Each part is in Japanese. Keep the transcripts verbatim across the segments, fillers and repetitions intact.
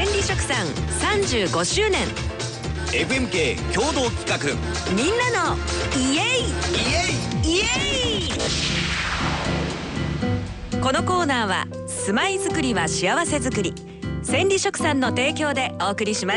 千里食産さんじゅうごしゅうねんエフエムケー 共同企画、 みんなのイエイイエイイエイ。このコーナーは住まいづくりは幸せづくり、千里食産の提供でお送りします。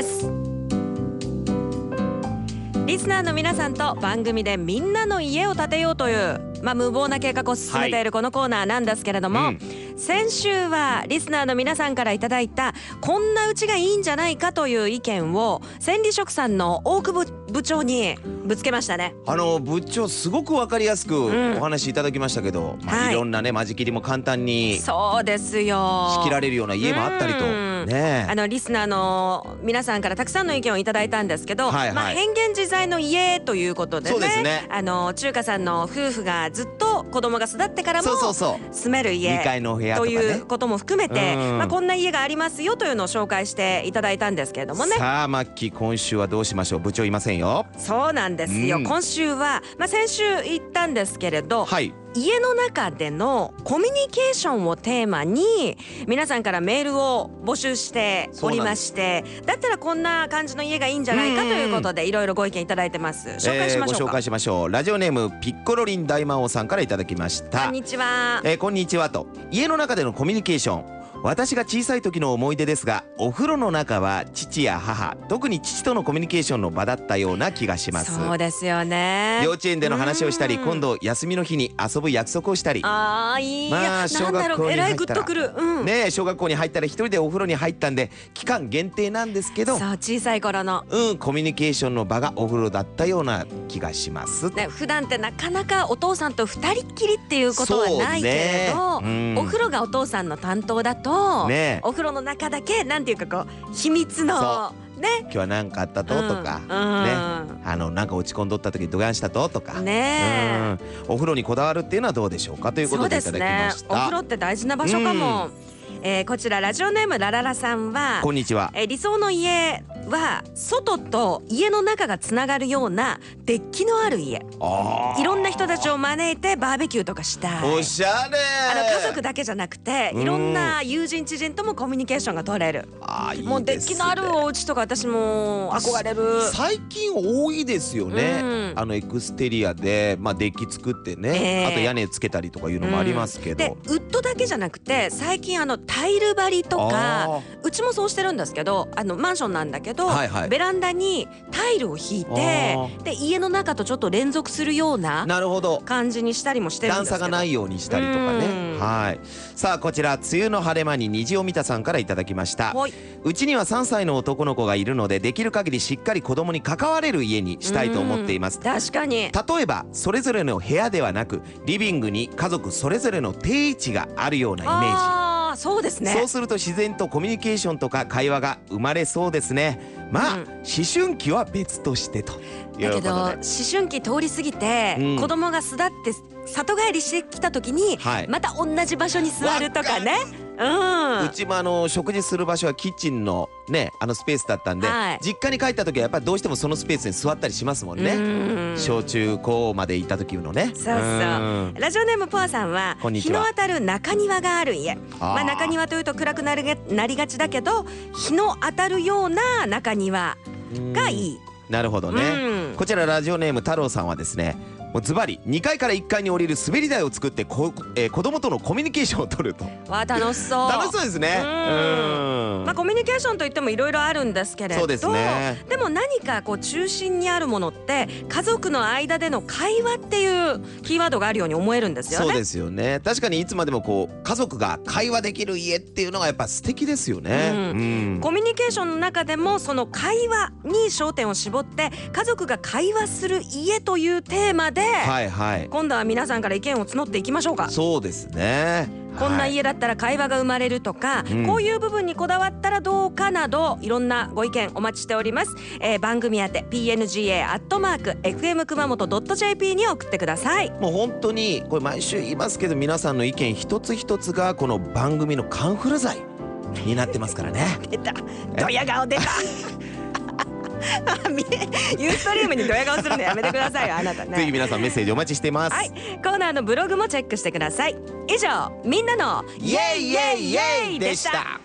リスナーの皆さんと番組でみんなの家を建てようという、まあ、無謀な計画を進めているこのコーナーなんですけれども、はい、うん、先週はリスナーの皆さんからいただいたこんなうちがいいんじゃないかという意見を千里食産の大久保部長にぶつけましたね。 あの部長すごく分かりやすくお話いただきましたけど、うん、まあ、はい、いろんなね間仕切りも簡単にそうですよ仕切られるような家もあったりと、ね、 あのリスナーの皆さんからたくさんの意見をいただいたんですけど、はいはい、まあ、変幻自在の家ということで ね, そうですね、 あの中華さんの夫婦がずっと子供が育ってからも住める家にかいのお部屋とかね、 ということも含めて、まあ、こんな家がありますよというのを紹介していただいたんですけれどもね。 さあマッキー、今週はどうしましょう。部長いませんよ。 そうなんですよ、うん、今週は、まあ、先週言ったんですけれど、はい、家の中でのコミュニケーションをテーマに皆さんからメールを募集しておりまして、だったらこんな感じの家がいいんじゃないかということでいろいろご意見いただいてます。紹介しましょうか、えー、ご紹介しましょう。 ラジオネームピッコロリン大魔王さんからいただきました。 こんにちは、 えー、こんにちはと。家の中でのコミュニケーション、私が小さい時の思い出ですが、お風呂の中は父や母、特に父とのコミュニケーションの場だったような気がします。 そうですよね。 幼稚園での話をしたり、今度休みの日に遊ぶ約束をしたり、 あーいい、まあ、小学校に入ったらね、小学校に入ったら一人でお風呂に入ったんで期間限定なんですけど、 そう小さい頃のうんコミュニケーションの場がお風呂だったような気がします、 ね、普段ってなかなかお父さんと二人っきりっていうことはないけれど、ね、うん、お風呂がお父さんの担当だと、ね、お風呂の中だけなんていうかこう秘密のね、 今日は何かあったととか、うん、ね、あのなんか落ち込んどった時どがんしたととかね、 うん、お風呂にこだわるっていうのはどうでしょうかということでいただきました。 そうですね、お風呂って大事な場所かも、うん、えー、こちらラジオネームラララさんは、 こんにちは、 えー、理想の家は外と家の中がつながるようなデッキのある家、あ、いろんな人たちを招いてバーベキューとかしたい。 おしゃれ。 あの家族だけじゃなくていろんな友人知人ともコミュニケーションが取れる。 あ、いいですね。 もうデッキのあるお家とか私も憧れる。 最近多いですよね、うん、あのエクステリアで、まあ、デッキ作ってね、えー、あと屋根つけたりとかいうのもありますけど、 うん、でウッドだけじゃなくて最近あのタイル張りとか、うちもそうしてるんですけど、あのマンションなんだけど、はいはい、ベランダにタイルを引いて、で家の中とちょっと連続するような感じにしたりもしてるんですけど、 段差がないようにしたりとかね。はい。さあこちら梅雨の晴れ間に虹を見たさんからいただきました。うちにはさんさいの男の子がいるので、できる限りしっかり子供に関われる家にしたいと思っています。 確かに。 例えばそれぞれの部屋ではなくリビングに家族それぞれの定位置があるようなイメージ。 ああ、そうですね。 そうすると自然とコミュニケーションとか会話が生まれそうですね。まあ、うん、思春期は別としてということで。だけど思春期通り過ぎて、うん、子供が巣立って里帰りしてきた時に、はい、また同じ場所に座るとかね。うん、 うちもあの食事する場所はキッチンのね、あのスペースだったんで、はい、実家に帰った時はやっぱりどうしてもそのスペースに座ったりしますもんね。ん、小中高まで行った時のね。 そうそう。ラジオネームポアさんは、日の当たる中庭がある家。まあ中庭というと暗くなるなりがちだけど、日の当たるような中庭がいい。 なるほどね。こちらラジオネーム太郎さんはですね、もうズバリにかいからいっかいに降りる滑り台を作ってこ、えー、子供とのコミュニケーションを取ると。 わ、楽しそう。 楽しそうですね。うん、 まあコミュニケーションといってもいろいろあるんですけれど、そうですね。でも何かこう中心にあるものって家族の間での会話っていうキーワードがあるように思えるんですよね。 そうですよね。確かにいつまでもこう家族が会話できる家っていうのがやっぱ素敵ですよね。うんうん、 コミュニケーションの中でもその会話に焦点を絞って家族が会話する家というテーマで、はいはい、今度は皆さんから意見を募っていきましょうか。 そうですね。 こんな家だったら会話が生まれるとか、はい、こういう部分にこだわったらどうかなど、いろんなご意見お待ちしております。えー、番組宛て ピーエヌジーエー アットマーク エフエム 熊本 .jp に送ってください。 もう本当にこれ毎週言いますけど、皆さんの意見一つ一つがこの番組のカンフル剤になってますからね。 出た、ドヤ顔出た。ユーストリームにドヤ顔するのやめてくださいよ、あなたね。 ぜひ皆さんメッセージお待ちしています。 はい、コーナーのブログもチェックしてください。以上、みんなのイエイイエイイエイでした。